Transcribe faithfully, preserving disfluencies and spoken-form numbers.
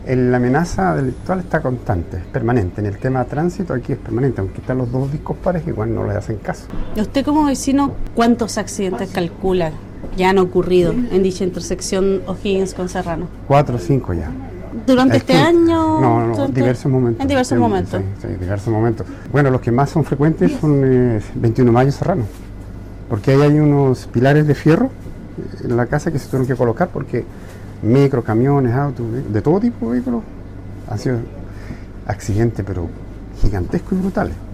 La amenaza delictual está constante, es permanente. En el tema de tránsito aquí es permanente, aunque están los dos discos pares, igual no le hacen caso. ¿Y usted como vecino cuántos accidentes calcula ya han ocurrido en dicha intersección O'Higgins con Serrano? Cuatro o cinco ya. ¿Durante Es este que, año? No, no, durante, diversos momentos. En diversos sí, momentos. Sí, sí, diversos momentos. Bueno, los que más son frecuentes son eh, veintiuno de mayo Serrano, porque ahí hay unos pilares de fierro en la casa que se tuvieron que colocar porque micro, camiones, autos, de todo tipo de vehículos han sido accidentes, pero gigantescos y brutales.